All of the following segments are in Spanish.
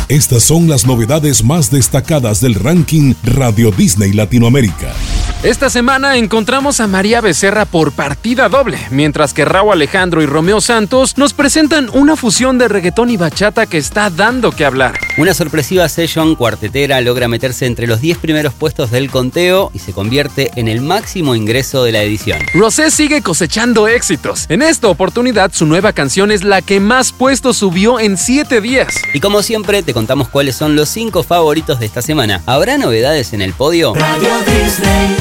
Estas son las novedades más destacadas del ranking Radio Disney Latinoamérica. Esta semana encontramos a María Becerra por partida doble, mientras que Rauw Alejandro y Romeo Santos nos presentan una fusión de reggaetón y bachata que está dando que hablar. Una sorpresiva session cuartetera logra meterse entre los 10 primeros puestos del conteo y se convierte en el máximo ingreso de la edición. Rosé sigue cosechando éxitos. En esta oportunidad, su nueva canción es la que más puestos subió en 7 días. Y como siempre, te contamos cuáles son los 5 favoritos de esta semana. ¿Habrá novedades en el podio? Radio Disney.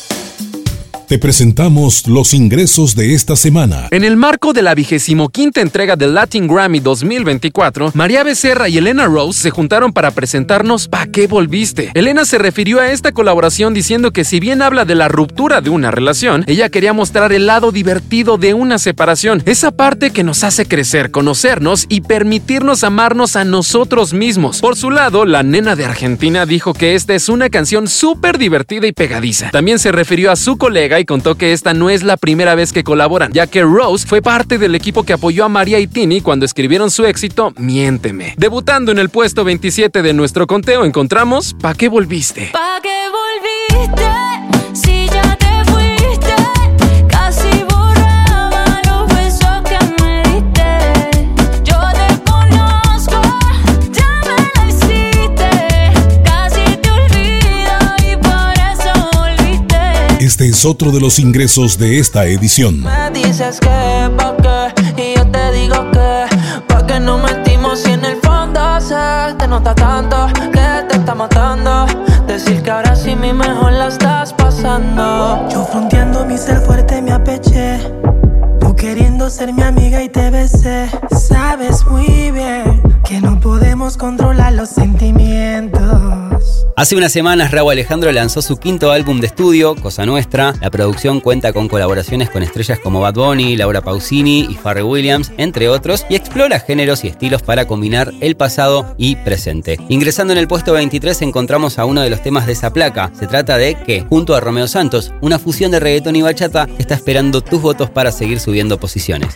Te presentamos los ingresos de esta semana. En el marco de la 25ª entrega del Latin Grammy 2024, María Becerra y Elena Rose se juntaron para presentarnos ¿Pa' qué volviste? Elena se refirió a esta colaboración diciendo que si bien habla de la ruptura de una relación, ella quería mostrar el lado divertido de una separación, esa parte que nos hace crecer, conocernos y permitirnos amarnos a nosotros mismos. Por su lado, la nena de Argentina dijo que esta es una canción súper divertida y pegadiza. También se refirió a su colega y contó que esta no es la primera vez que colaboran, ya que Rose fue parte del equipo que apoyó a María y Tini cuando escribieron su éxito Miénteme. Debutando en el puesto 27 de nuestro conteo encontramos ¿Pa' qué volviste? ¿Pa' qué volviste? Si ya te fuiste, casi borraba los besos que me diste. Yo te conozco, ya me lo hiciste, casi te olvido y por eso volviste. Este es otro de los ingresos de esta edición. Me dices que pa' qué y yo te digo que pa' qué nos metimos si en el fondo se te nota tanto que te está matando. Decir que ahora sí mi mejor la estás pasando. Yo fronteando mi ser fuerte me apeché, tú queriendo ser mi amiga y te besé. Sabes muy bien que no podemos controlar los sentimientos. Hace unas semanas, Rauw Alejandro lanzó su 5º álbum de estudio, Cosa Nuestra. La producción cuenta con colaboraciones con estrellas como Bad Bunny, Laura Pausini y Pharrell Williams, entre otros, y explora géneros y estilos para combinar el pasado y presente. Ingresando en el puesto 23 encontramos a uno de los temas de esa placa. Se trata de ¿Qué? Junto a Romeo Santos, una fusión de reggaetón y bachata que está esperando tus votos para seguir subiendo posiciones.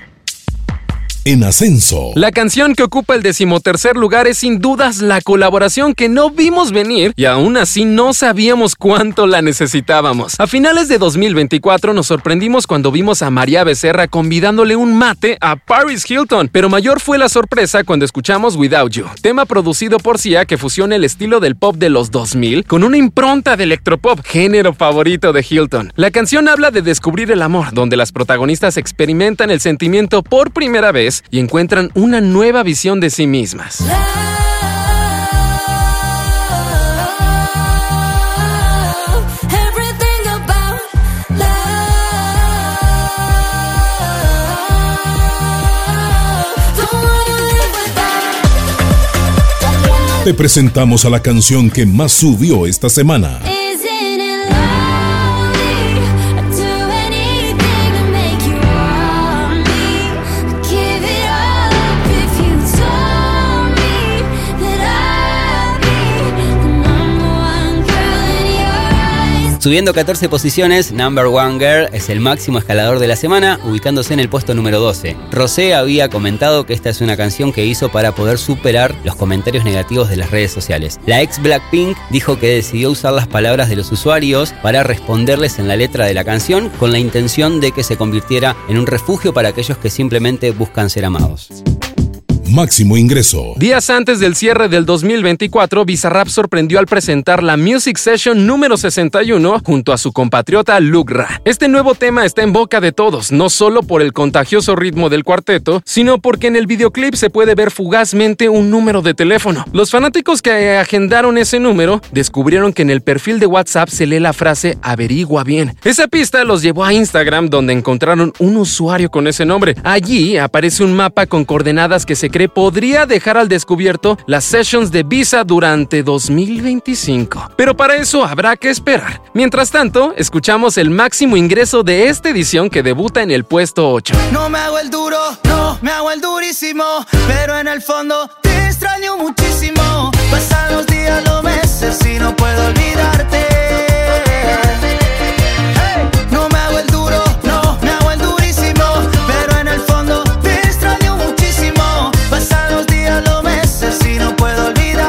En ascenso. La canción que ocupa el 13º lugar es sin dudas la colaboración que no vimos venir y aún así no sabíamos cuánto la necesitábamos. A finales de 2024 nos sorprendimos cuando vimos a María Becerra convidándole un mate a Paris Hilton, pero mayor fue la sorpresa cuando escuchamos Without You, tema producido por Sia que fusiona el estilo del pop de los 2000 con una impronta de electropop, género favorito de Hilton. La canción habla de descubrir el amor, donde las protagonistas experimentan el sentimiento por primera vez y encuentran una nueva visión de sí mismas. Te presentamos a la canción que más subió esta semana. Subiendo 14 posiciones, Number One Girl es el máximo escalador de la semana, ubicándose en el puesto número 12. Rosé había comentado que esta es una canción que hizo para poder superar los comentarios negativos de las redes sociales. La ex Blackpink dijo que decidió usar las palabras de los usuarios para responderles en la letra de la canción con la intención de que se convirtiera en un refugio para aquellos que simplemente buscan ser amados. Máximo ingreso. Días antes del cierre del 2024, Bizarrap sorprendió al presentar la Music Session número 61 junto a su compatriota Lugra. Este nuevo tema está en boca de todos, no solo por el contagioso ritmo del cuarteto, sino porque en el videoclip se puede ver fugazmente un número de teléfono. Los fanáticos que agendaron ese número descubrieron que en el perfil de WhatsApp se lee la frase "averigua bien". Esa pista los llevó a Instagram, donde encontraron un usuario con ese nombre. Allí aparece un mapa con coordenadas que se cree podría dejar al descubierto las sessions de Visa durante 2025. Pero para eso habrá que esperar. Mientras tanto, escuchamos el máximo ingreso de esta edición que debuta en el puesto 8. No me hago el duro, no me hago el durísimo, pero en el fondo te extraño muchísimo. Pasan los días, los meses y no puedo olvidarte. No me hago el duro, no me hago el durísimo, pero en el fondo te extraño muchísimo. Pasan los días, los meses y no puedo olvidarte.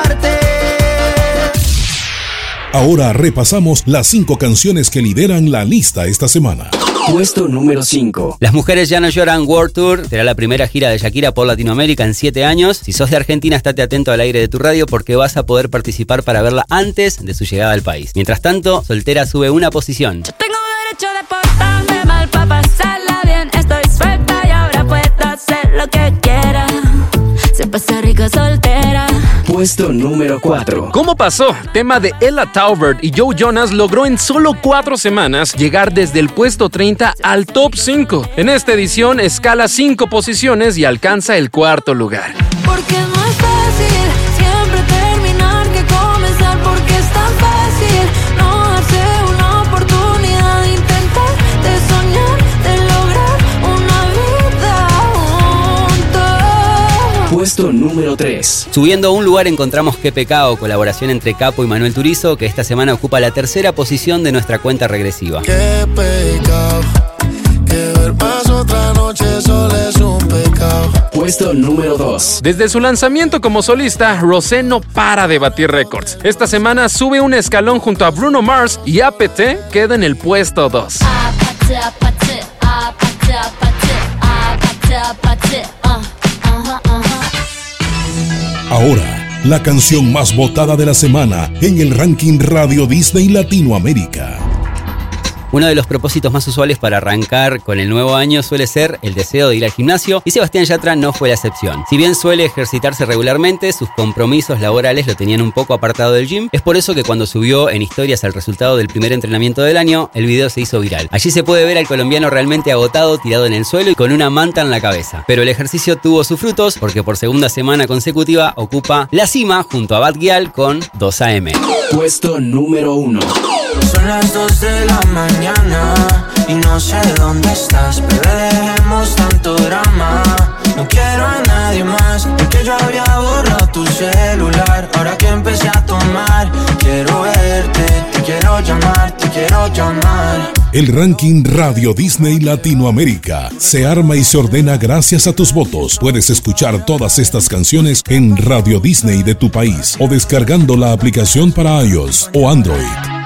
Ahora repasamos las 5 canciones que lideran la lista esta semana. Puesto número 5. Las Mujeres Ya No Lloran World Tour será la primera gira de Shakira por Latinoamérica en 7 años. Si sos de Argentina, estate atento al aire de tu radio porque vas a poder participar para verla antes de su llegada al país. Mientras tanto, Soltera sube una posición. Yo tengo derecho de portarme mal pa' pasarla bien. Estoy suelta y ahora puedo hacer lo que quiera. Se pasa rico soltera. Puesto número 4. ¿Cómo pasó? Tema de Ella Taubert y Joe Jonas logró en solo 4 semanas llegar desde el puesto 30 al top 5. En esta edición escala 5 posiciones y alcanza el 4º lugar. Porque no es fácil siempre terminar que comenzar. Porque es tan fácil no darse una oportunidad de intentar, de soñar, de lograr una vida juntos. Puesto número 3. Subiendo un lugar encontramos Qué Pecado, colaboración entre Capo y Manuel Turizo, que esta semana ocupa la 3ª posición de nuestra cuenta regresiva. Qué pecado, que ver más otra noche solo es un pecado. Puesto número 2. Desde su lanzamiento como solista, Rosé no para de batir récords. Esta semana sube un escalón junto a Bruno Mars y APT queda en el puesto 2. Ahora, la canción más votada de la semana en el ranking Radio Disney Latinoamérica. Uno de los propósitos más usuales para arrancar con el nuevo año suele ser el deseo de ir al gimnasio, y Sebastián Yatra no fue la excepción. Si bien suele ejercitarse regularmente, sus compromisos laborales lo tenían un poco apartado del gym. Es por eso que cuando subió en historias el resultado del primer entrenamiento del año, el video se hizo viral. Allí se puede ver al colombiano realmente agotado, tirado en el suelo y con una manta en la cabeza. Pero el ejercicio tuvo sus frutos porque por segunda semana consecutiva ocupa la cima junto a Bad Gyal con 2 AM. Puesto número 1. Son las 2 de la mañana y no sé dónde estás, bebé, dejemos tanto drama. No quiero a nadie más, porque yo había borrado tu celular. Ahora que empecé a tomar, quiero verte, te quiero llamar, te quiero llamar. El ranking Radio Disney Latinoamérica se arma y se ordena gracias a tus votos. Puedes escuchar todas estas canciones en Radio Disney de tu país o descargando la aplicación para iOS o Android.